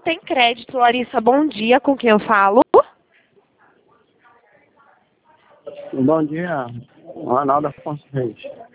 Tem Crédito, Larissa, bom dia, com quem eu falo? Bom dia, Ronaldo Afonso Reis.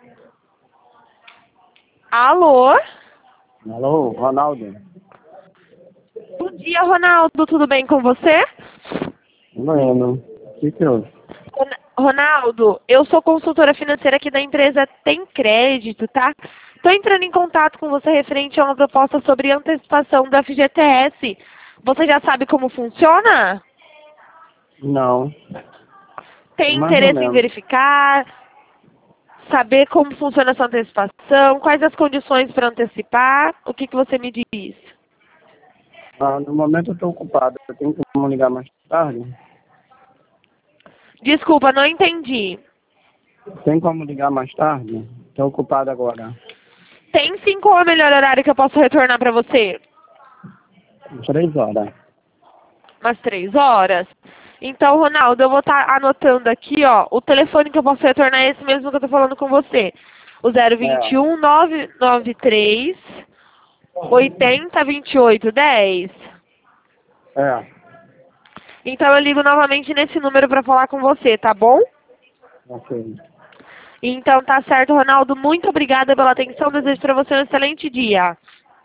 Alô? Alô, Ronaldo. Bom dia, Ronaldo, tudo bem com você? Bueno, o que houve? Ronaldo, eu sou consultora financeira aqui da empresa Tem Crédito, tá? Estou entrando em contato com você referente a uma proposta sobre antecipação do FGTS. Você já sabe como funciona? Não, Tem mais ou interesse em menos. verificar? Saber como funciona essa antecipação? Quais as condições para antecipar? O que você me diz? No momento eu estou ocupado, eu tenho que me ligar mais tarde. Desculpa, não entendi. Tem como ligar mais tarde? Estou ocupado agora. Tem sim, qual é o melhor horário que eu posso retornar para você? 3 horas. Umas 3 horas? Então, Ronaldo, eu vou estar anotando aqui, ó, o telefone que eu posso retornar é esse mesmo que eu tô falando com você. O É, 021 993 80 28 10. é, Então eu ligo novamente nesse número para falar com você, tá bom? ok. Então tá certo, Ronaldo. Muito obrigada pela atenção. Desejo para você um excelente dia.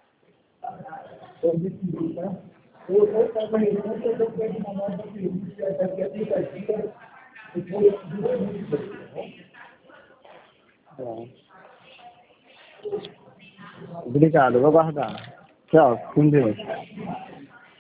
É. Obrigado, eu vou guardar. Tchau, com Deus.